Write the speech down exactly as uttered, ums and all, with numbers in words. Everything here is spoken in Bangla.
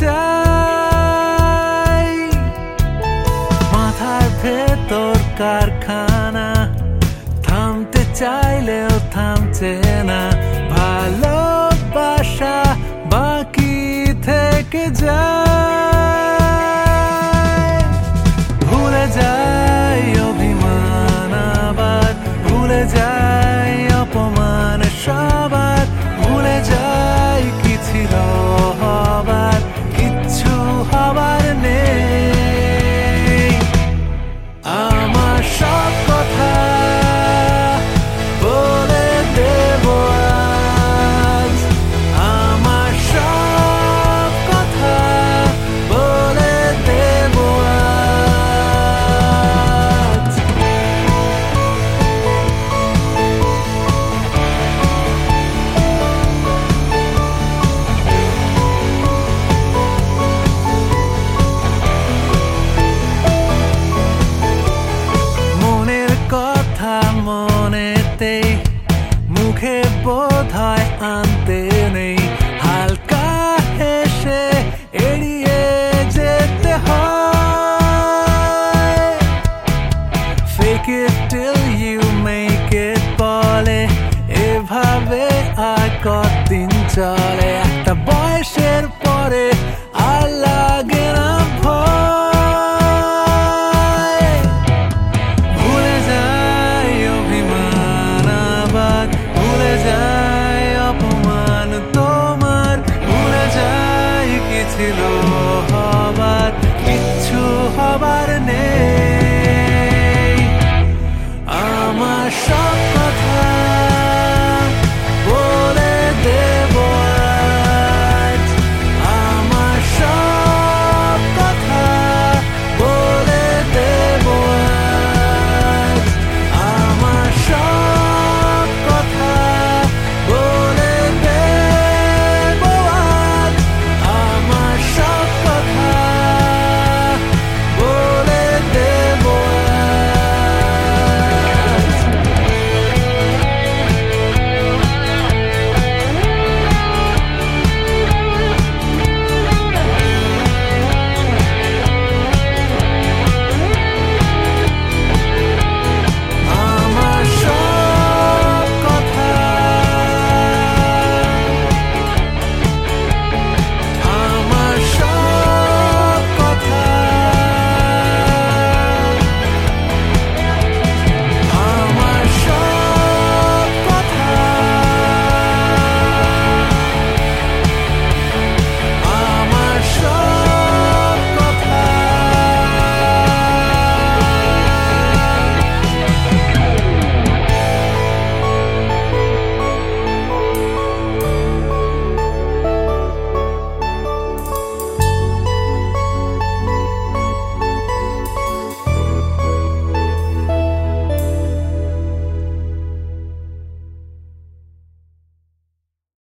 চাই। মাথার ভেতর কারখানা, থামতে চাইলেও থামছে না। ভালোবাসা বাকি থেকে যায়, ভুলে যাই অভিমান, আবার ভুলে যাই অপমান সবার, ভুলে যাই কি ছিল হবার, কিচ্ছু হবার নেই। আমার সব কথা বলে দেব আজ, আমার সব কথা বলে দেব আজ। মনের কথা মনেতেই, মুখে বোধহয় আনতে নেই। হালকা হেসে এড়িয়ে যেতে হয়। Fake it till you make it বলে, এভাবে আর কতদিন চলে। একটা বয়সের পরে